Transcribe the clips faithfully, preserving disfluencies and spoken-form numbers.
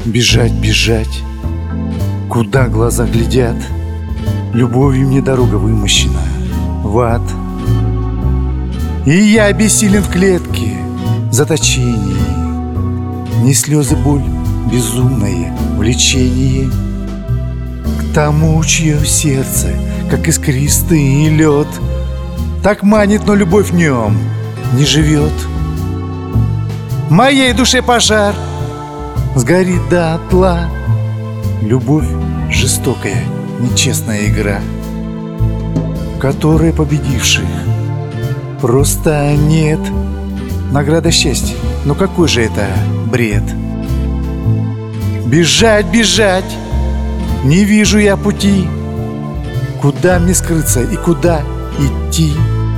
Бежать, бежать, куда глаза глядят, любовью мне дорога вымощена в ад. И я бессилен в клетке, в заточении. Не слезы, боль, безумное влечение к тому, чье сердце, как искристый лед, так манит, но любовь в нем не живет. В моей душе пожар сгорит дотла. Любовь — жестокая, нечестная игра, в которой победивших просто нет. Награда счастья, но какой же это бред? Бежать, бежать, не вижу я пути. Куда мне скрыться и куда идти?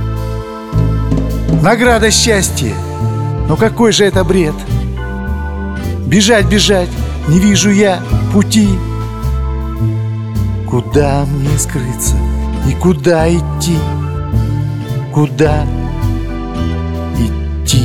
Награда счастья, но какой же это бред? Бежать, бежать, не вижу я пути. Куда мне скрыться и куда идти? Куда идти?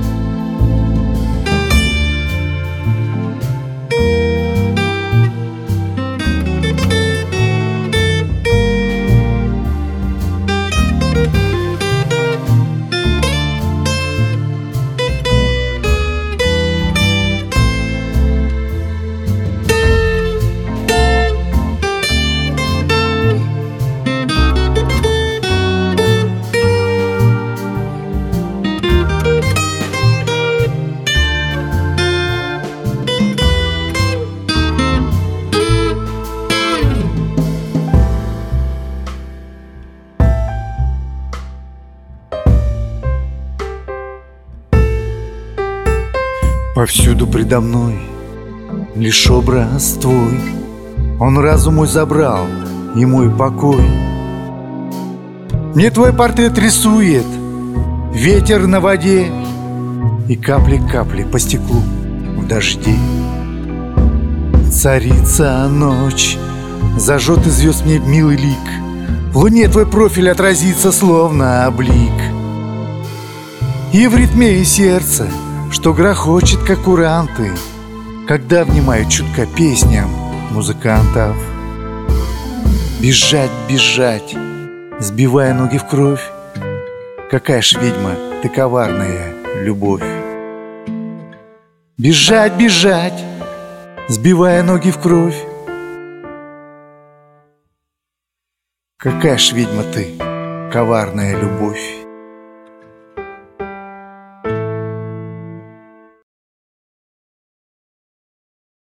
Повсюду предо мной лишь образ твой. Он разум мой забрал и мой покой. Мне твой портрет рисует ветер на воде и капли-капли по стеклу в дожде. Царица ночь, зажжет из звезд мне милый лик. В луне твой профиль отразится, словно облик. И в ритме сердца, что грохочет, как куранты, когда внимают чутко песням музыкантов. Бежать, бежать, сбивая ноги в кровь. Какая ж ведьма ты коварная, любовь. Бежать, бежать, сбивая ноги в кровь. Какая ж ведьма ты, коварная любовь.